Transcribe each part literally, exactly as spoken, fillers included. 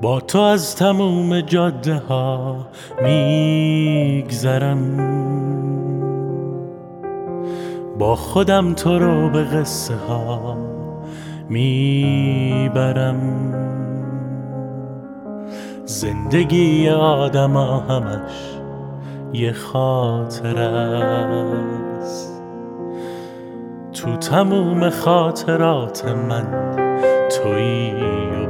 با تو از تموم جاده ها میگذرم، با خودم تو رو به قصه ها میبرم. زندگی آدم ها همش یه خاطر است، تو تموم خاطرات من تویی و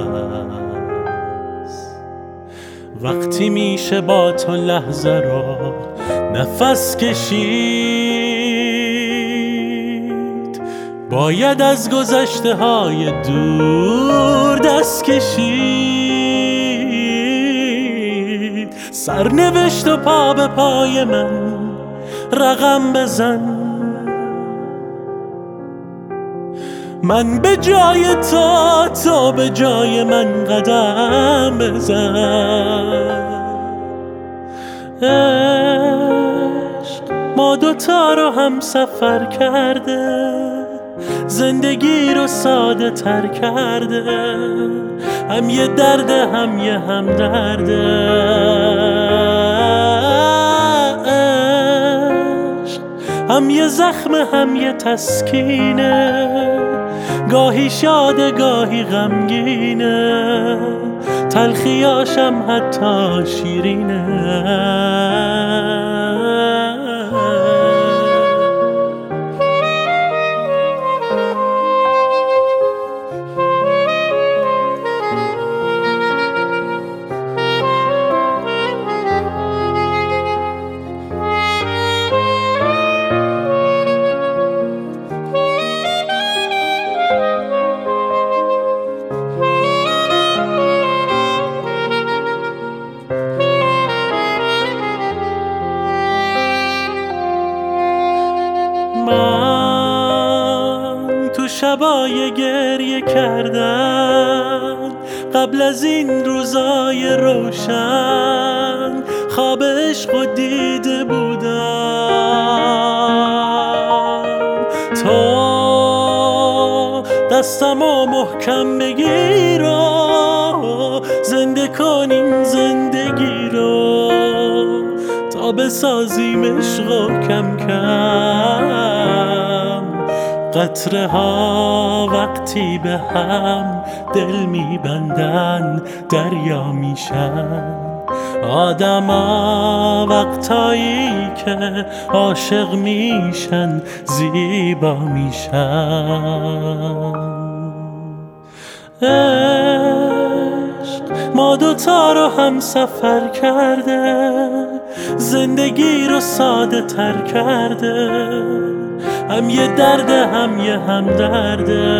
بس. وقتی میشه با تو لحظه رو نفس کشید، باید از گذشته های دور دست کشید. سرنوشت و پا به پای من رقم بزن، من به جای تو، تو به جای من قدم بزن. عشق ما دوتا رو هم سفر کرده، زندگی رو ساده تر کرده، هم یه درده هم یه هم درده. عشق هم یه زخم هم یه تسکینه، گاهی شاده گاهی غمگینه، تلخیاشم حتی شیرینه. من تو شبای گریه کردن قبل از این روزای روشن، خواب عشق و دیده بودم. تو دستمو محکم بگیر و زنده کن این زندگی رو، تا بسازیم عشق و کم کم قطره ها وقتی به هم دل میبندن دریا میشن. آدما وقتایی که عاشق میشن زیبا میشن. عشق ما دوتا رو هم سفر کرده، زندگی رو ساده تر کرده، هم یه درده هم یه هم درده.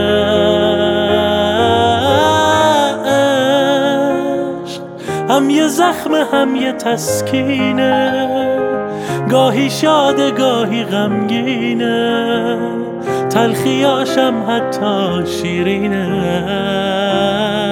عشق هم یه زخم هم یه تسکینه، گاهی شاده گاهی غمگینه، تلخیاشم حتی شیرینه.